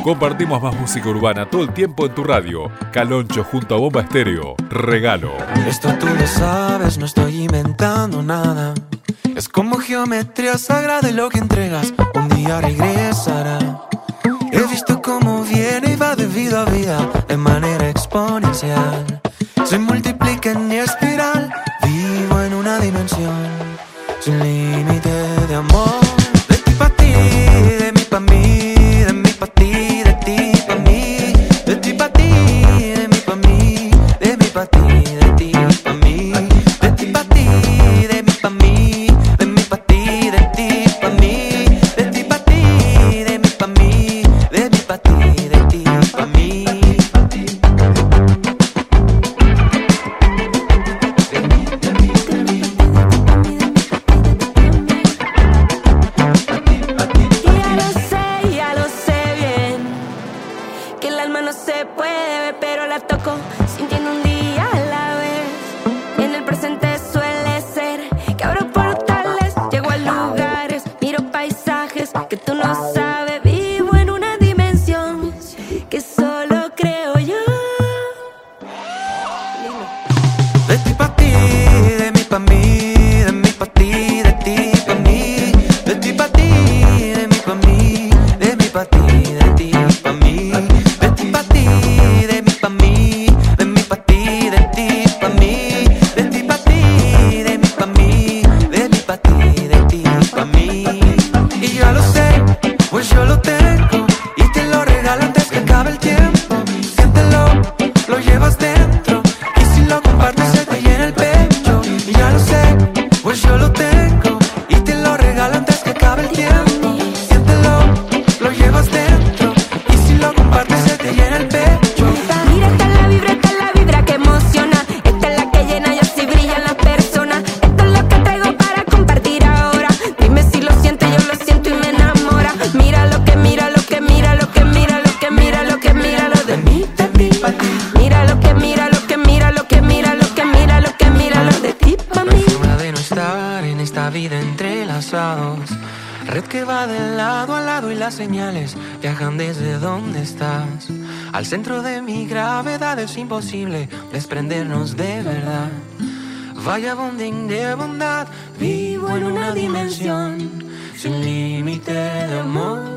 Compartimos más música urbana todo el tiempo en tu radio. Caloncho junto a Bomba Estéreo. Regalo. Esto tú lo sabes, no estoy inventando nada. Es como geometría sagrada y lo que entregas un día regresará. He visto cómo viene y va de vida a vida de manera exponencial. Se multiplica en espiral, vivo en una dimensión sin límite de amor. De ti pa' ti, de mí pa' mí, de mí pa' ti, de ti pa' mí. De ti pa' ti, de mí pa' mí, de mí pa' ti, de ti pa' mí. De ti pa' ti, de mí pa' mí, de mí pa' ti, de ti pa' mí. De ti pa' ti, de mí pa' mí, de mí pa' ti, de ti pa' mí. Ya lo sé bien, que el alma no se puede ver, pero la toco sintiendo un día a la vez. En el presente suele ser que abro portales, llego a lugares, miro paisajes que tú no sabes. Vivo en una dimensión que solo creo yo. De ti pa' ti, de mí pa' mí, de mí pa' ti, de ti pa' mí. De ti pa' ti, de mí pa' mí, de mí pa' ti, de ti pa' mí. De ti pa' ti, de mí pa' mí, de mí pa' ti, de ti pa' mí. De ti pa' ti, de mí pa' mí, de mí pa' ti, de ti pa' mí. Y ya lo sé, pues yo lo tengo y te lo regalo antes que acabe el tiempo. Siéntelo, lo llevas dentro y si lo compartes se te llena el pecho. Y ya lo sé, pues yo lo tengo y te lo regalo antes que acabe el tiempo. Siéntelo, lo llevas dentro y si lo compartes se te llena el pecho. Mira, esta es la vibra que emociona. Esta es la que llena y así brillan las personas. Esto es lo que traigo para compartir ahora. Dime si lo siento, yo lo siento y me enamora. Mira lo que mira, lo que mira, lo que mira, lo que mira, lo que mira, lo de mí, de ti pa' ti. Mira lo que mira, lo que mira, lo que mira, lo que mira, lo que mira, lo de ti pa' No hay mí. forma de no estar en esta vida entrelazados. Red que va de lado a lado y las señales viajan desde donde estás. Al centro de mi gravedad es imposible desprendernos de verdad. Vagabunding de bondad, vivo en una dimensión sin límite de amor.